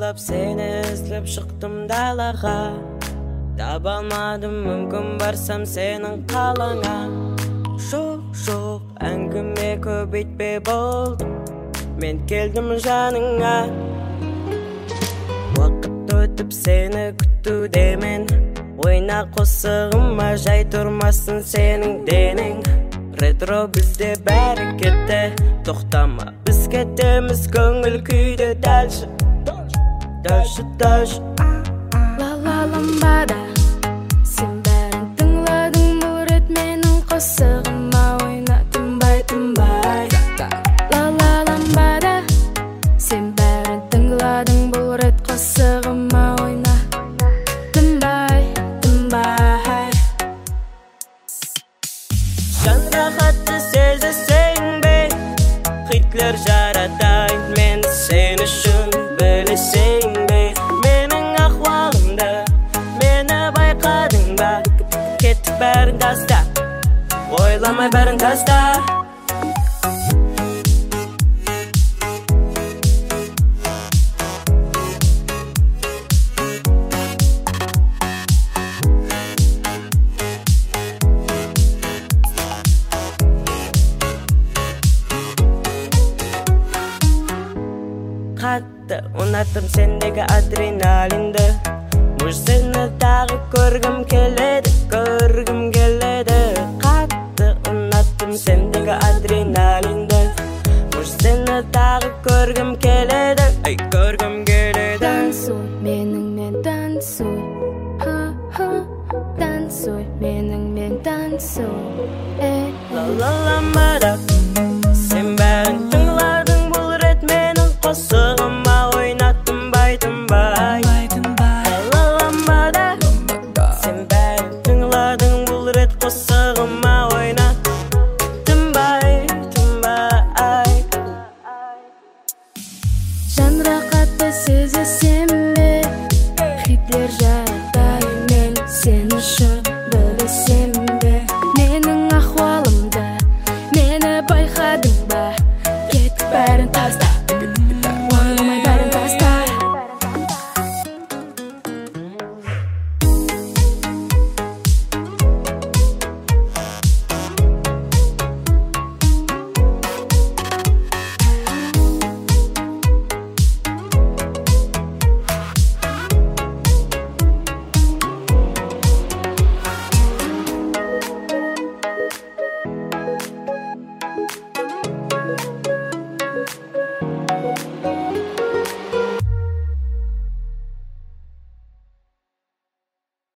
Аңсап сені іздеп шықтым далаға, таба алмадым, мүмкін барсам сенің қалаңа. Жоқ, әңгіме көбейтпе болдым, мен келдім жаныңа. Уақыт өтіп сені күтудемін, ойна қосығыма жай тұрмасын сенің денің. Ретро бізде бәрі кетті, тоқтама біз кетеміз көңіл күйде дәлші. Ла ламбада, сен бәрін тыңладың, бұл рет менің қосығыма ойна тынбай. Ла ламбада, сен бәрін тыңладың, бұл рет қосығыма ойна тынбай. Жан рахатты сезесең бе, хитлер жаратайын мен сен үшін, білесең бе менің ахуалымды, мені байқадың ба? Кеттік бәрін таста, ойламай бәрін таста. Қатты ұнаттым сендегі адреналинді, мұж сені тағы көргім келеді. Қатты ұнаттым сендегі адреналинді, мұж сені тағы көргім келеді. Тансуй, меніңмен тансуй, тансуй, меніңмен тансуй. Ла ламбада.